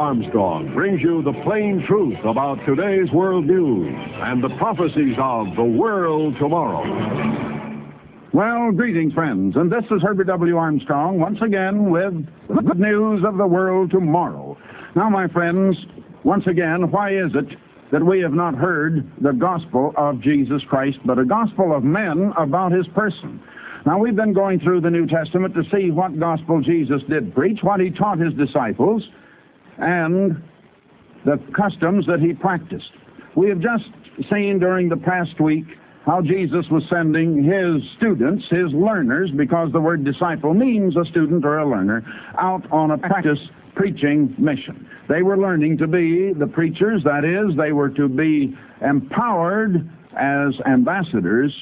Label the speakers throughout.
Speaker 1: Armstrong brings you the plain truth about today's world news and the prophecies of the world tomorrow.
Speaker 2: Well, greetings, friends, and this is Herbert W. Armstrong once again with the good news of the world tomorrow. Now, my friends, once again, why is it that we have not heard the gospel of Jesus Christ, but a gospel of men about his person? Now, we've been going through the New Testament to see what gospel Jesus did preach, what he taught his disciples, and the customs that he practiced. We have just seen during the past week how Jesus was sending his students, his learners, because the word disciple means a student or a learner, out on a practice preaching mission. They were learning to be the preachers, that is, they were to be empowered as ambassadors,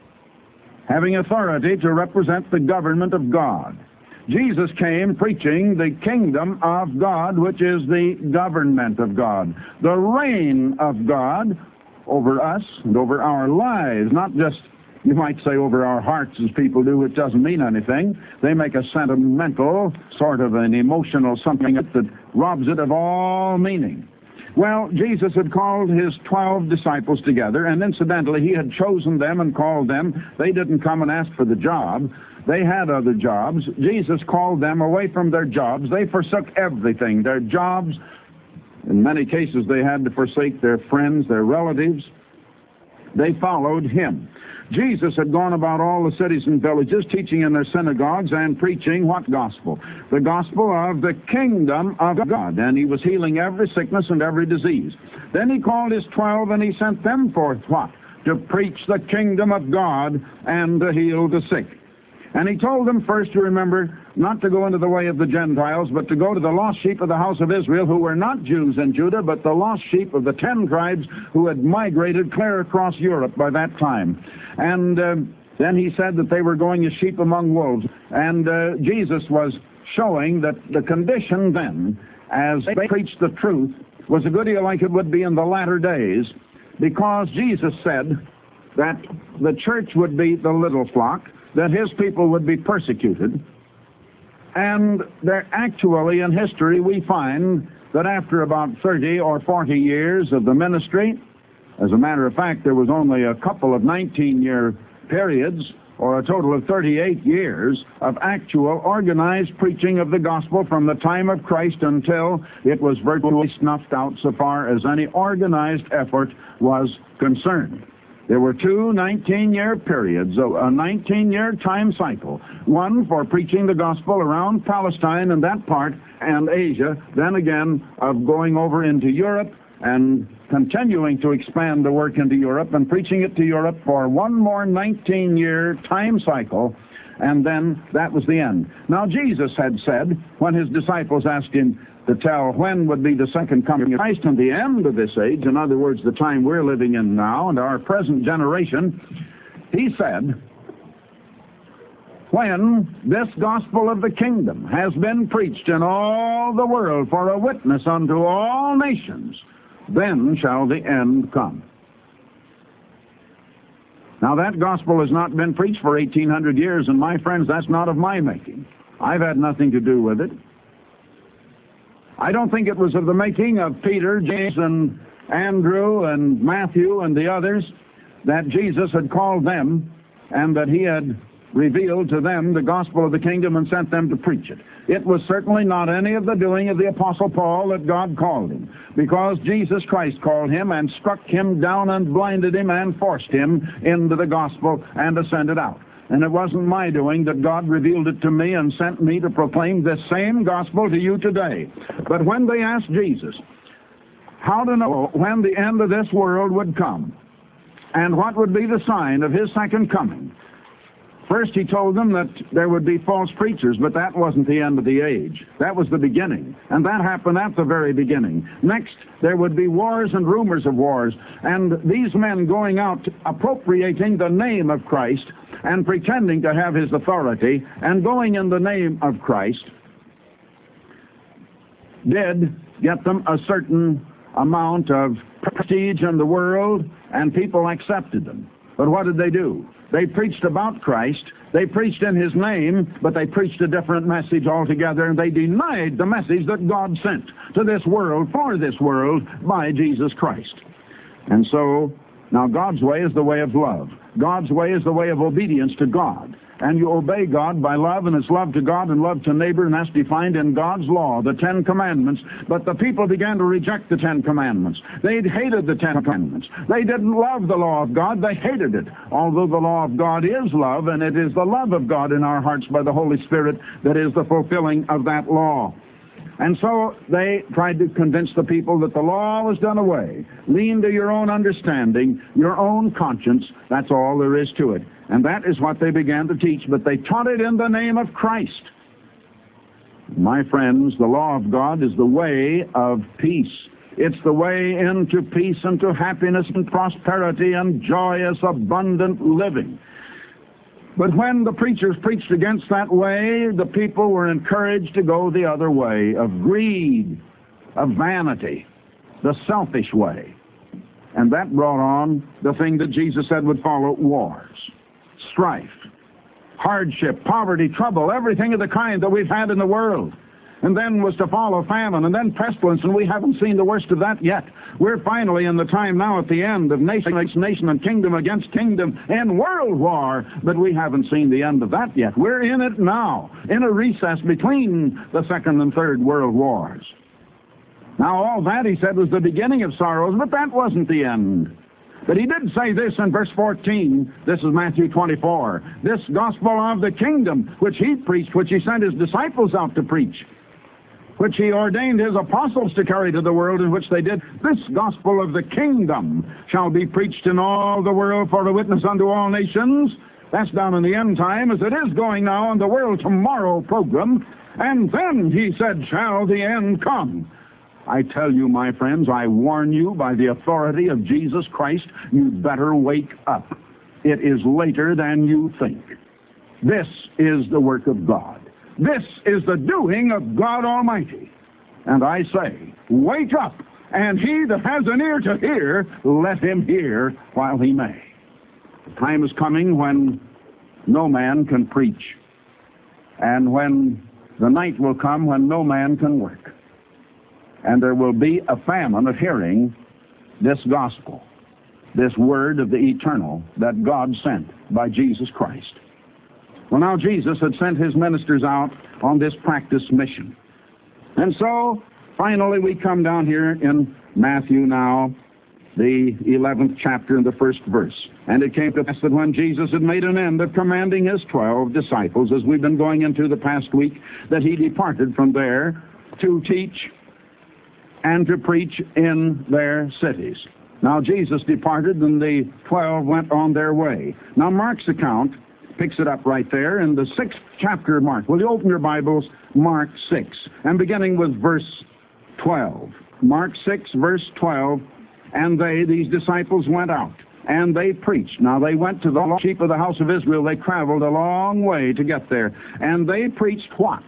Speaker 2: having authority to represent the government of God. Jesus came preaching the kingdom of God, which is the government of God, the reign of God over us and over our lives, not just, you might say, over our hearts as people do, which doesn't mean anything. They make a sentimental, sort of an emotional something that robs it of all meaning. Well, Jesus had called his 12 disciples together, and incidentally, he had chosen them and called them. They didn't come and ask for the job. They had other jobs. Jesus called them away from their jobs. They forsook everything, their jobs. In many cases, they had to forsake their friends, their relatives. They followed him. Jesus had gone about all the cities and villages, teaching in their synagogues and preaching what gospel? The gospel of the kingdom of God. And he was healing every sickness and every disease. Then he called his 12 and he sent them forth what? To preach the kingdom of God and to heal the sick. And he told them first to remember not to go into the way of the Gentiles, but to go to the lost sheep of the house of Israel, who were not Jews in Judah, but the lost sheep of the 10 tribes who had migrated clear across Europe by that time. And then he said that they were going as sheep among wolves. And Jesus was showing that the condition then, as they preached the truth, was a good deal like it would be in the latter days, because Jesus said that the church would be the little flock, that his people would be persecuted. And there actually in history we find that after about 30 or 40 years of the ministry, as a matter of fact, there was only a couple of 19-year periods, or a total of 38 years of actual organized preaching of the gospel from the time of Christ until it was virtually snuffed out so far as any organized effort was concerned. There were two 19-year periods, a 19-year time cycle, one for preaching the gospel around Palestine and that part and Asia, then again of going over into Europe and continuing to expand the work into Europe and preaching it to Europe for one more 19-year time cycle, and then that was the end. Now, Jesus had said, when his disciples asked him to tell when would be the second coming of Christ and the end of this age, in other words, the time we're living in now and our present generation, he said, when this gospel of the kingdom has been preached in all the world for a witness unto all nations, then shall the end come. Now, that gospel has not been preached for 1,800 years, and my friends, that's not of my making. I've had nothing to do with it. I don't think it was of the making of Peter, James, and Andrew, and Matthew, and the others, that Jesus had called them, and that he had revealed to them the gospel of the kingdom and sent them to preach it. It was certainly not any of the doing of the Apostle Paul that God called him, because Jesus Christ called him and struck him down and blinded him and forced him into the gospel and ascended out. And it wasn't my doing that God revealed it to me and sent me to proclaim this same gospel to you today. But when they asked Jesus how to know when the end of this world would come and what would be the sign of his second coming, first he told them that there would be false preachers, but that wasn't the end of the age. That was the beginning, and that happened at the very beginning. Next, there would be wars and rumors of wars, and these men going out appropriating the name of Christ and pretending to have his authority and going in the name of Christ did get them a certain amount of prestige in the world, and people accepted them. But what did they do? They preached about Christ, They preached in his name, but they preached a different message altogether, and they denied the message that God sent to this world, for this world, by Jesus Christ. And so, now God's way is the way of love. God's way is the way of obedience to God. And you obey God by love, and it's love to God and love to neighbor, and that's defined in God's law, the Ten Commandments. But the people began to reject the Ten Commandments. They hated the Ten Commandments. They didn't love the law of God. They hated it. Although the law of God is love, and it is the love of God in our hearts by the Holy Spirit that is the fulfilling of that law. And so they tried to convince the people that the law was done away. Lean to your own understanding, your own conscience. That's all there is to it. And that is what they began to teach, but they taught it in the name of Christ. My friends, the law of God is the way of peace. It's the way into peace and to happiness and prosperity and joyous, abundant living. But when the preachers preached against that way, the people were encouraged to go the other way, of greed, of vanity, the selfish way. And that brought on the thing that Jesus said would follow: wars, strife, hardship, poverty, trouble, everything of the kind that we've had in the world. And then was to follow famine, and then pestilence, and we haven't seen the worst of that yet. We're finally in the time now at the end of nation against nation and kingdom against kingdom and world war, but we haven't seen the end of that yet. We're in it now, in a recess between the Second and Third World Wars. Now all that, he said, was the beginning of sorrows, but that wasn't the end. But he did say this in verse 14, this is Matthew 24, this gospel of the kingdom, which he preached, which he sent his disciples out to preach, which he ordained his apostles to carry to the world, in which they did, this gospel of the kingdom shall be preached in all the world for a witness unto all nations. That's down in the end time, as it is going now on the World Tomorrow program. And then, he said, shall the end come. I tell you, my friends, I warn you by the authority of Jesus Christ, you'd better wake up. It is later than you think. This is the work of God. This is the doing of God Almighty. And I say, wake up, and he that has an ear to hear, let him hear while he may. The time is coming when no man can preach, and when the night will come when no man can work. And there will be a famine of hearing this gospel, this word of the eternal that God sent by Jesus Christ. Well, now Jesus had sent his ministers out on this practice mission. And so, finally, we come down here in Matthew now, the 11th chapter and the first verse. And it came to pass that when Jesus had made an end of commanding his 12 disciples, as we've been going into the past week, that he departed from there to teach and to preach in their cities. Now Jesus departed, and the 12 went on their way. Now Mark's account picks it up right there in the 6th chapter of Mark. Will you open your Bibles, Mark 6, and beginning with verse 12. Mark 6, verse 12, and these disciples went out, and they preached. Now they went to the lost sheep of the house of Israel. They traveled a long way to get there. And they preached what?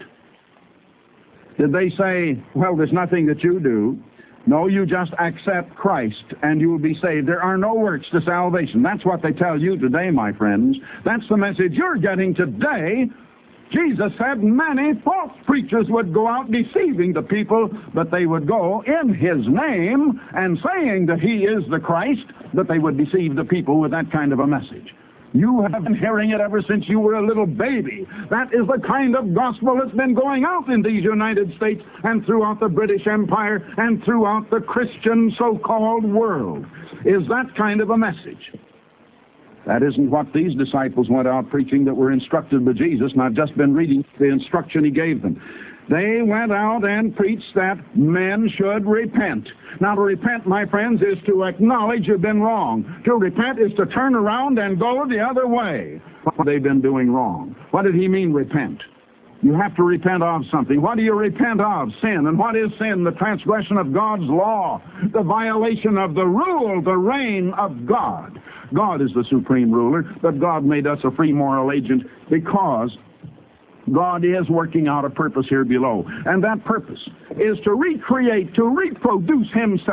Speaker 2: Did they say, well, there's nothing that you do? No, you just accept Christ and you will be saved. There are no works to salvation. That's what they tell you today, my friends. That's the message you're getting today. Jesus said many false preachers would go out deceiving the people, but they would go in his name and saying that he is the Christ, but they would deceive the people with that kind of a message. You have been hearing it ever since you were a little baby. That is the kind of gospel that's been going out in these United States and throughout the British Empire and throughout the Christian so-called world, is that kind of a message. That isn't what these disciples went out preaching that were instructed by Jesus, and I've just been reading the instruction he gave them. They went out and preached that men should repent. Now, to repent, my friends, is to acknowledge you've been wrong. To repent is to turn around and go the other way. What they've been doing wrong. What did he mean, repent? You have to repent of something. What do you repent of? Sin. And what is sin? The transgression of God's law. The violation of the rule, the reign of God. God is the supreme ruler, but God made us a free moral agent because God is working out a purpose here below. And that purpose is to recreate, to reproduce himself.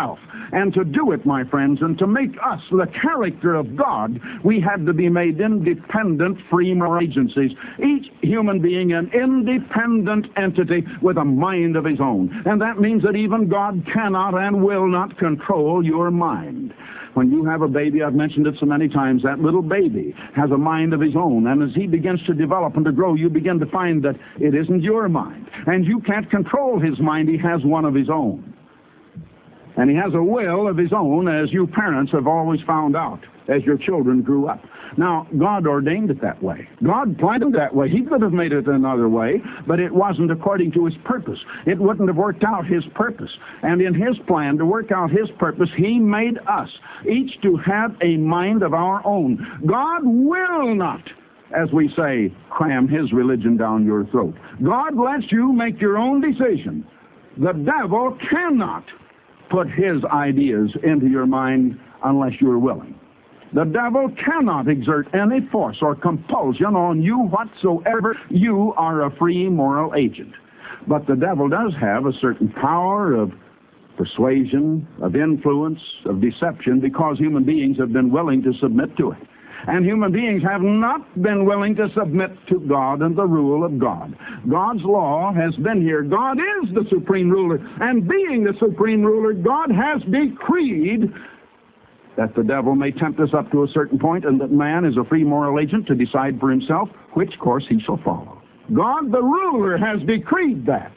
Speaker 2: And to do it, my friends, and to make us the character of God, we had to be made independent, free moral agencies. Each human being an independent entity with a mind of his own. And that means that even God cannot and will not control your mind. When you have a baby, I've mentioned it so many times, that little baby has a mind of his own. And as he begins to develop and to grow, you begin to find that it isn't your mind. And you can't control his mind. He has one of his own. And he has a will of his own, as you parents have always found out as your children grew up. Now, God ordained it that way. God planned it that way. He could have made it another way, but it wasn't according to his purpose. It wouldn't have worked out his purpose. And in his plan to work out his purpose, he made us each to have a mind of our own. God will not, as we say, cram his religion down your throat. God lets you make your own decision. The devil cannot put his ideas into your mind unless you're willing. The devil cannot exert any force or compulsion on you whatsoever. You are a free moral agent. But the devil does have a certain power of persuasion, of influence, of deception, because human beings have been willing to submit to it. And human beings have not been willing to submit to God and the rule of God. God's law has been here. God is the supreme ruler. And being the supreme ruler, God has decreed that the devil may tempt us up to a certain point, and that man is a free moral agent to decide for himself which course he shall follow. God, the ruler, has decreed that.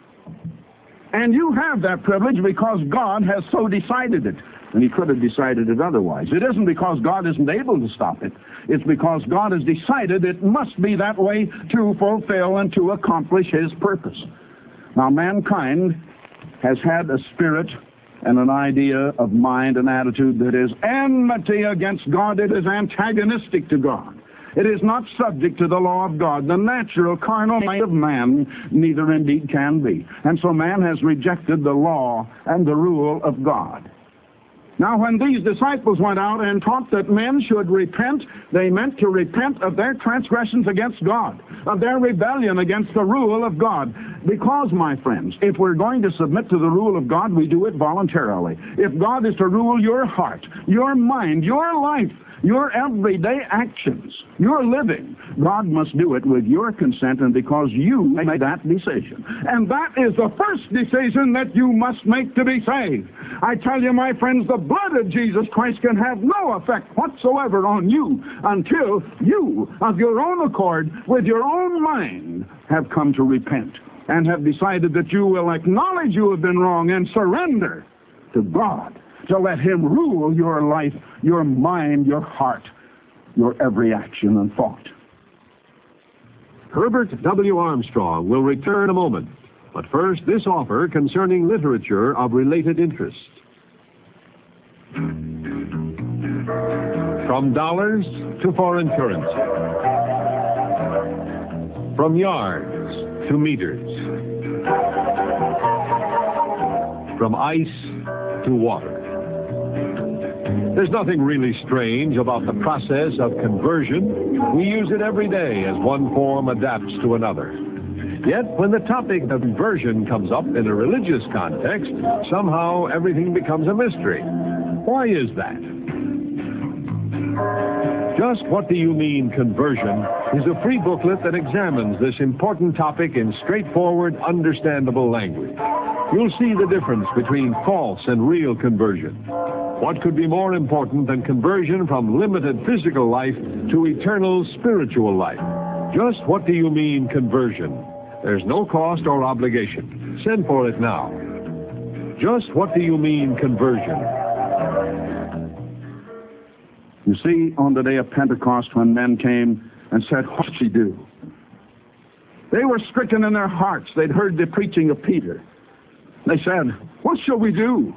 Speaker 2: And you have that privilege because God has so decided it. And he could have decided it otherwise. It isn't because God isn't able to stop it. It's because God has decided it must be that way to fulfill and to accomplish his purpose. Now, mankind has had a spirit and an idea of mind and attitude that is enmity against God. It is antagonistic to God. It is not subject to the law of God. The natural carnal mind of man neither indeed can be. And so man has rejected the law and the rule of God. Now, when these disciples went out and taught that men should repent, they meant to repent of their transgressions against God, of their rebellion against the rule of God. Because, my friends, if we're going to submit to the rule of God, we do it voluntarily. If God is to rule your heart, your mind, your life, your everyday actions, your living, God must do it with your consent and because you made that decision. And that is the first decision that you must make to be saved. I tell you, my friends, the blood of Jesus Christ can have no effect whatsoever on you until you, of your own accord, with your own mind, have come to repent and have decided that you will acknowledge you have been wrong and surrender to God, to let him rule your life, your mind, your heart, your every action and thought.
Speaker 1: Herbert W. Armstrong will return in a moment. But first, this offer concerning literature of related interest. From dollars to foreign currency. From yards to meters. From ice to water. There's nothing really strange about the process of conversion. We use it every day as one form adapts to another. Yet, when the topic of conversion comes up in a religious context, somehow everything becomes a mystery. Why is that? Just What Do You Mean, Conversion is a free booklet that examines this important topic in straightforward, understandable language. You'll see the difference between false and real conversion. What could be more important than conversion from limited physical life to eternal spiritual life? Just What Do You Mean, Conversion? There's no cost or obligation. Send for it now. Just What Do You Mean, Conversion?
Speaker 2: You see, on the day of Pentecost, when men came and said, "What shall we do?" They were stricken in their hearts. They'd heard the preaching of Peter. They said, "What shall we do?"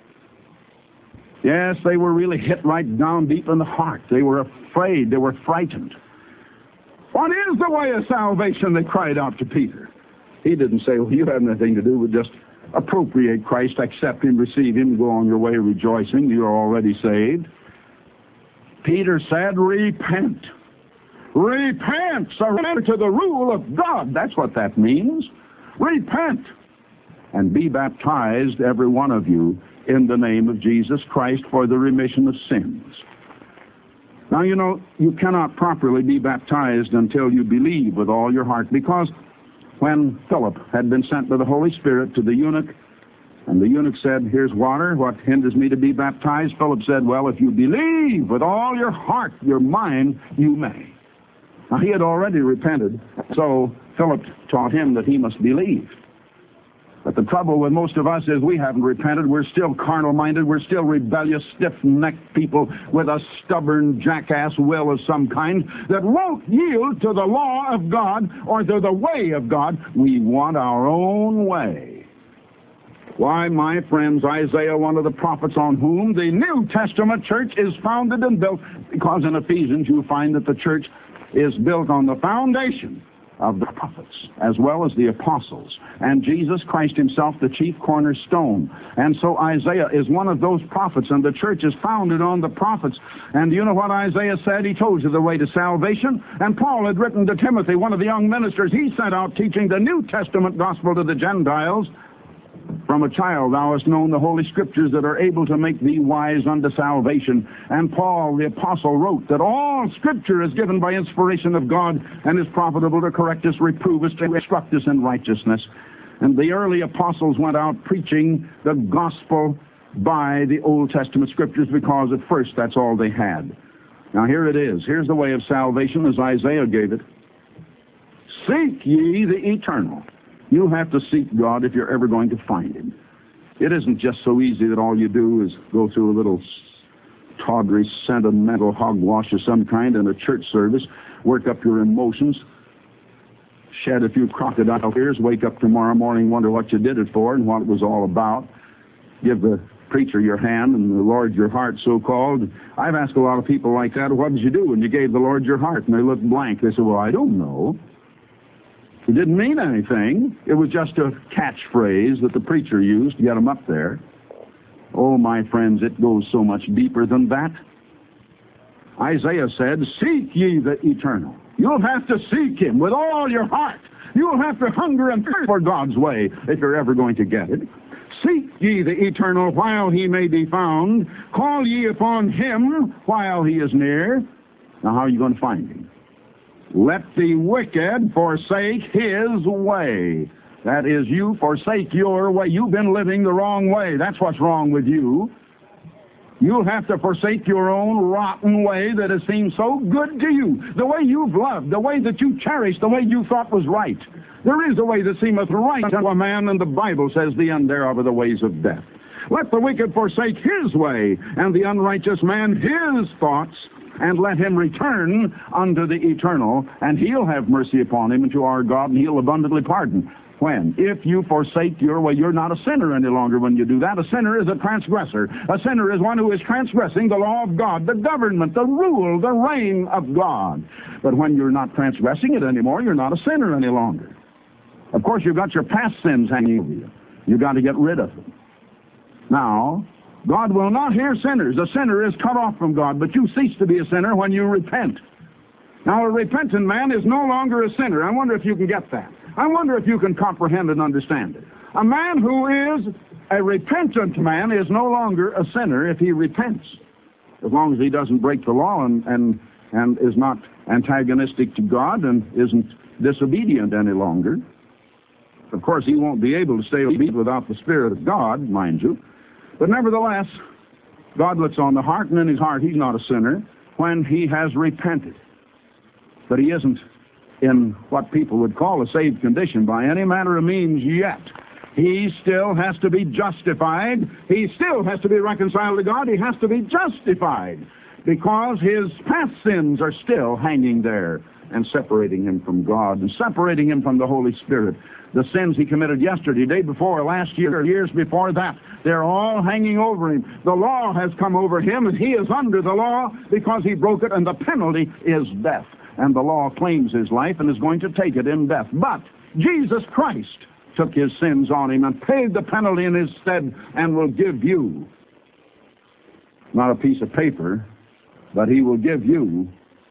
Speaker 2: Yes, they were really hit right down deep in the heart. They were afraid. They were frightened. "What is the way of salvation?" they cried out to Peter. He didn't say, "Well, you have nothing to do with just appropriate Christ, accept him, receive him, go on your way rejoicing. You're already saved." Peter said, "Repent. Repent. Surrender to the rule of God." That's what that means. Repent. and be baptized, every one of you, in the name of Jesus Christ for the remission of sins. Now, you know, you cannot properly be baptized until you believe with all your heart, because when Philip had been sent by the Holy Spirit to the eunuch, and the eunuch said, "Here's water, what hinders me to be baptized?" Philip said, "Well, if you believe with all your heart, your mind, you may." Now, he had already repented, so Philip taught him that he must believe. But the trouble with most of us is we haven't repented. We're still carnal-minded. We're still rebellious, stiff-necked people with a stubborn, jackass will of some kind that won't yield to the law of God or to the way of God. We want our own way. Why, my friends, Isaiah, one of the prophets on whom the New Testament church is founded and built, because in Ephesians you find that the church is built on the foundation of the prophets, as well as the apostles, and Jesus Christ himself, the chief cornerstone. And so Isaiah is one of those prophets, and the church is founded on the prophets. And you know what Isaiah said? He told you the way to salvation. And Paul had written to Timothy, one of the young ministers, he sent out teaching the New Testament gospel to the Gentiles. From a child thou hast known the Holy Scriptures that are able to make thee wise unto salvation. And Paul the apostle wrote that all Scripture is given by inspiration of God and is profitable to correct us, reprove us, to instruct us in righteousness. And the early apostles went out preaching the gospel by the Old Testament Scriptures, because at first that's all they had. Now here it is. Here's the way of salvation as Isaiah gave it. Seek ye the eternal. You have to seek God if you're ever going to find him. It isn't just so easy that all you do is go through a little tawdry, sentimental hogwash of some kind in a church service, work up your emotions, shed a few crocodile tears, wake up tomorrow morning, wonder what you did it for and what it was all about, give the preacher your hand and the Lord your heart, so-called. I've asked a lot of people like that, what did you do when you gave the Lord your heart? And they looked blank. They said, well, I don't know. It didn't mean anything. It was just a catchphrase that the preacher used to get them up there. Oh, my friends, it goes so much deeper than that. Isaiah said, seek ye the eternal. You'll have to seek him with all your heart. You'll have to hunger and thirst for God's way if you're ever going to get it. Seek ye the eternal while he may be found. Call ye upon him while he is near. Now, how are you going to find him? Let the wicked forsake his way. That is, you forsake your way. You've been living the wrong way. That's what's wrong with you. You'll have to forsake your own rotten way that has seemed so good to you. The way you've loved, the way that you cherished, the way you thought was right. There is a way that seemeth right unto a man, and the Bible says the end thereof are the ways of death. Let the wicked forsake his way, and the unrighteous man his thoughts, and let him return unto the eternal, and he'll have mercy upon him and to our God, and he'll abundantly pardon. When? If you forsake your way, you're not a sinner any longer when you do that. A sinner is a transgressor. A sinner is one who is transgressing the law of God, the government, the rule, the reign of God. But when you're not transgressing it anymore, you're not a sinner any longer. Of course, you've got your past sins hanging over you. You've got to get rid of them. Now, God will not hear sinners. A sinner is cut off from God, but you cease to be a sinner when you repent. Now, a repentant man is no longer a sinner. I wonder if you can get that. I wonder if you can comprehend and understand it. A man who is a repentant man is no longer a sinner if he repents, as long as he doesn't break the law and is not antagonistic to God and isn't disobedient any longer. Of course, he won't be able to stay obedient without the Spirit of God, mind you. But nevertheless, God looks on the heart, and in his heart he's not a sinner when he has repented. But he isn't in what people would call a saved condition by any manner of means yet. He still has to be justified. He still has to be reconciled to God. He has to be justified because his past sins are still hanging there and separating him from God and separating him from the Holy Spirit. The sins he committed yesterday, day before, last year, years before that, they're all hanging over him. The law has come over him, and he is under the law because he broke it, and the penalty is death. And the law claims his life and is going to take it in death. But Jesus Christ took his sins on him and paid the penalty in his stead and will give you, not a piece of paper, but he will give you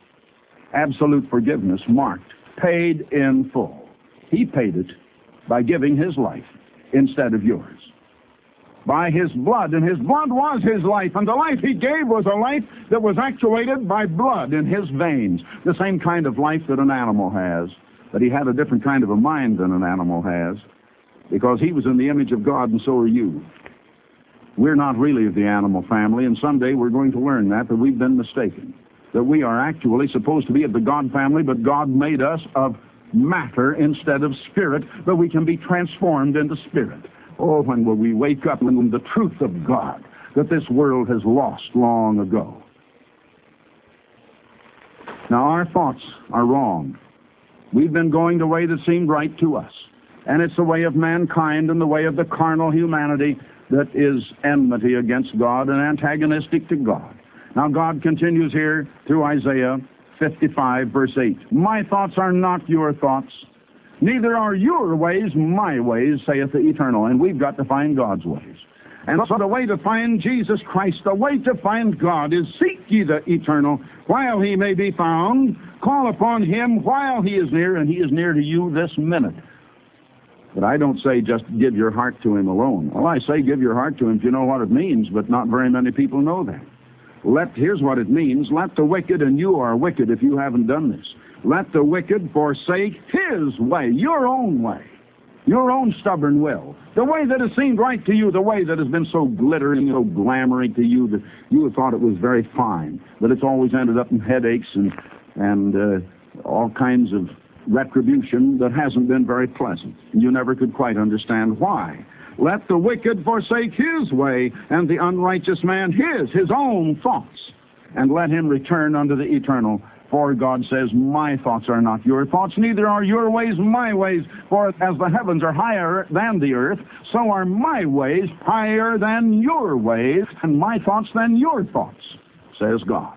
Speaker 2: absolute forgiveness marked, paid in full. He paid it by giving his life. instead of yours. By his blood, and his blood was his life, and the life he gave was a life that was actuated by blood in his veins, the same kind of life that an animal has, but he had a different kind of a mind than an animal has, because he was in the image of God, and so are you. We're not really of the animal family, and someday we're going to learn that we've been mistaken, that we are actually supposed to be of the God family, but God made us of matter instead of spirit, but we can be transformed into spirit. Oh, when will we wake up in the truth of God that this world has lost long ago? Now, our thoughts are wrong. We've been going the way that seemed right to us, and it's the way of mankind and the way of the carnal humanity that is enmity against God and antagonistic to God. Now, God continues here through Isaiah 55, verse 8. My thoughts are not your thoughts, neither are your ways my ways, saith the Eternal. And we've got to find God's ways. And so the way to find Jesus Christ, the way to find God, is seek ye the Eternal while he may be found. Call upon him while he is near, and he is near to you this minute. But I don't say just give your heart to him alone. Well, I say give your heart to him if you know what it means, but not very many people know that. Here's what it means. Let the wicked, and you are wicked if you haven't done this, let the wicked forsake his way, your own way, your own stubborn will, the way that has seemed right to you, the way that has been so glittering, so glamoring to you that you have thought it was very fine, but it's always ended up in headaches and all kinds of retribution that hasn't been very pleasant. You never could quite understand why. Let the wicked forsake his way, and the unrighteous man his own thoughts, and let him return unto the Eternal. For God says, my thoughts are not your thoughts, neither are your ways my ways. For as the heavens are higher than the earth, so are my ways higher than your ways, and my thoughts than your thoughts, says God.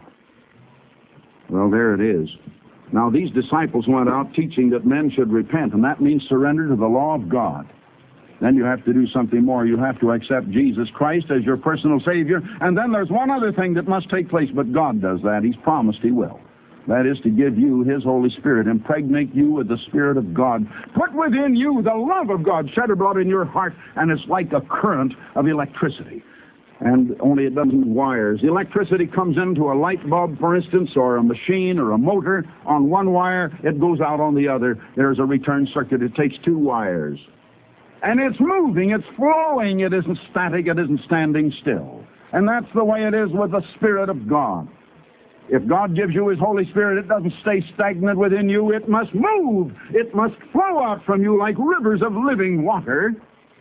Speaker 2: Well, there it is. Now, these disciples went out teaching that men should repent, and that means surrender to the law of God. Then you have to do something more. You have to accept Jesus Christ as your personal Savior. And then there's one other thing that must take place, but God does that. He's promised he will. That is to give you his Holy Spirit, impregnate you with the Spirit of God. Put within you the love of God, shed abroad in your heart, and it's like a current of electricity. And only it doesn't wires. The electricity comes into a light bulb, for instance, or a machine or a motor on one wire. It goes out on the other. There's a return circuit. It takes two wires. And it's moving, it's flowing, it isn't static, it isn't standing still. And that's the way it is with the Spirit of God. If God gives you his Holy Spirit, it doesn't stay stagnant within you. It must move. It must flow out from you like rivers of living water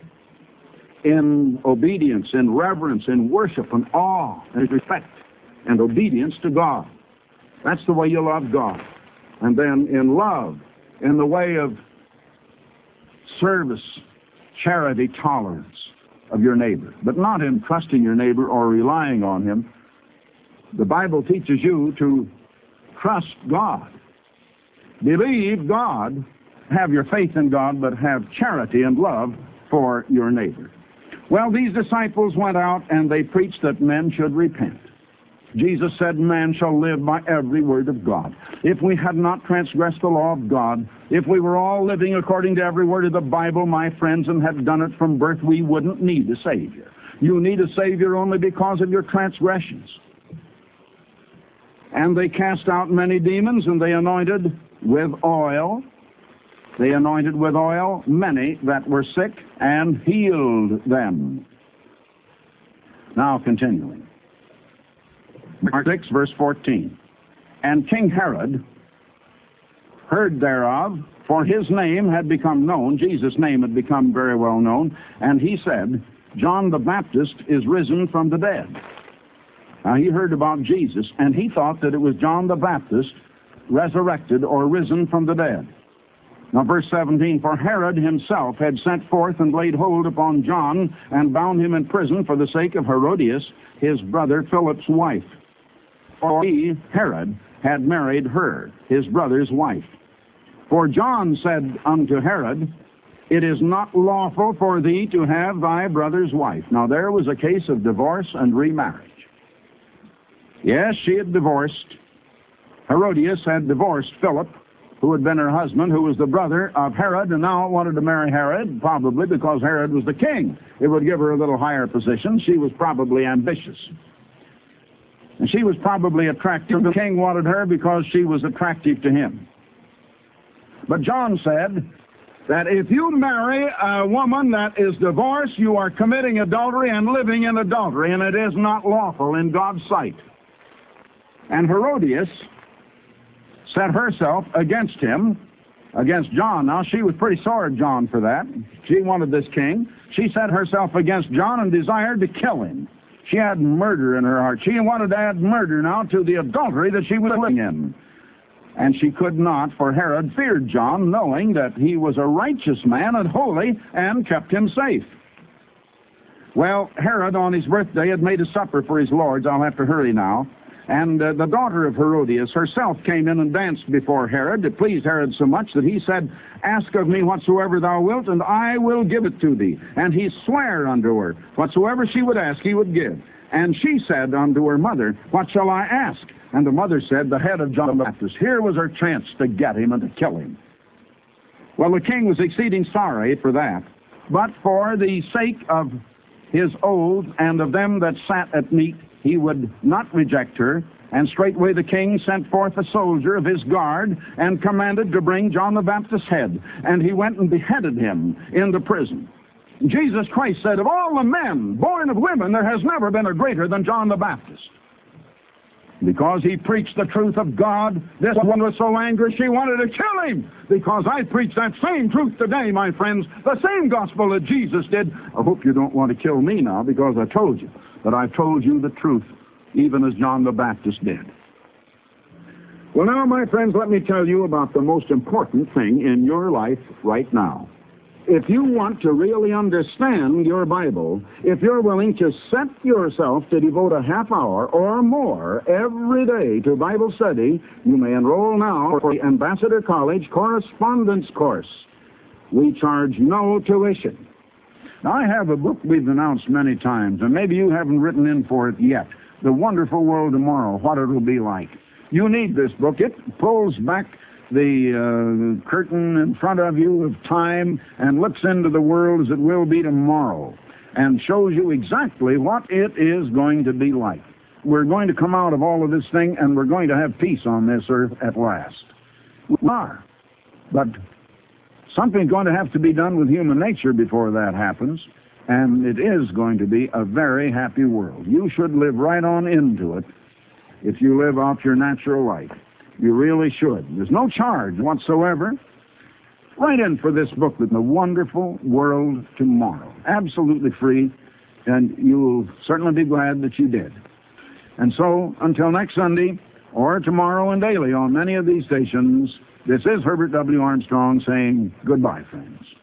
Speaker 2: in obedience, in reverence, in worship, and awe, and respect, and obedience to God. That's the way you love God. And then in love, in the way of service, charity, tolerance of your neighbor, but not in trusting your neighbor or relying on him. The Bible teaches you to trust God, believe God, have your faith in God, but have charity and love for your neighbor. Well, these disciples went out and they preached that men should repent. Jesus said, man shall live by every word of God. If we had not transgressed the law of God, if we were all living according to every word of the Bible, my friends, and had done it from birth, we wouldn't need a Savior. You need a Savior only because of your transgressions. And they cast out many demons, and they anointed with oil. They anointed with oil many that were sick and healed them. Now, continuing. Mark 6, verse 14. And King Herod heard thereof, for his name had become known, Jesus' name had become very well known, and he said, John the Baptist is risen from the dead. Now, he heard about Jesus, and he thought that it was John the Baptist resurrected or risen from the dead. Now, verse 17, for Herod himself had sent forth and laid hold upon John and bound him in prison for the sake of Herodias, his brother Philip's wife. For he, Herod, had married her, his brother's wife. For John said unto Herod, it is not lawful for thee to have thy brother's wife. Now, there was a case of divorce and remarriage. Yes, she had divorced. Herodias had divorced Philip, who had been her husband, who was the brother of Herod, and now wanted to marry Herod, probably because Herod was the king. It would give her a little higher position. She was probably ambitious. And she was probably attractive. The king wanted her because she was attractive to him. But John said that if you marry a woman that is divorced, you are committing adultery and living in adultery, and it is not lawful in God's sight. And Herodias set herself against him, against John. Now, she was pretty sore at John for that. She wanted this king. She set herself against John and desired to kill him. She had murder in her heart. She wanted to add murder now to the adultery that she was living in. And she could not, for Herod feared John, knowing that he was a righteous man and holy, and kept him safe. Well, Herod, on his birthday, had made a supper for his lords. I'll have to hurry now. And the daughter of Herodias herself came in and danced before Herod. It pleased Herod so much that he said, "Ask of me whatsoever thou wilt, and I will give it to thee." And he sware unto her, whatsoever she would ask, he would give. And she said unto her mother, "What shall I ask?" And the mother said, "The head of John the Baptist." Here was her chance to get him and to kill him. Well, the king was exceeding sorry for that. But for the sake of his oath and of them that sat at meat, he would not reject her. And straightway the king sent forth a soldier of his guard and commanded to bring John the Baptist's head. And he went and beheaded him in the prison. Jesus Christ said, "Of all the men born of women, there has never been a greater than John the Baptist." Because he preached the truth of God, this one was so angry she wanted to kill him. Because I preach that same truth today, my friends, the same gospel that Jesus did. I hope you don't want to kill me now, because I told you. But I've told you the truth, even as John the Baptist did. Well, now, my friends, let me tell you about the most important thing in your life right now. If you want to really understand your Bible, if you're willing to set yourself to devote a half hour or more every day to Bible study, you may enroll now for the Ambassador College Correspondence Course. We charge no tuition. Now, I have a book we've announced many times, and maybe you haven't written in for it yet. The Wonderful World Tomorrow, What It Will Be Like. You need this book. It pulls back the curtain in front of you of time and looks into the world as it will be tomorrow and shows you exactly what it is going to be like. We're going to come out of all of this thing, and we're going to have peace on this earth at last. We are. But something's going to have to be done with human nature before that happens, and it is going to be a very happy world. You should live right on into it if you live out your natural life. You really should. There's no charge whatsoever. Write in for this booklet, The Wonderful World Tomorrow. Absolutely free, and you'll certainly be glad that you did. And so, until next Sunday, or tomorrow and daily on many of these stations, this is Herbert W. Armstrong saying goodbye, friends.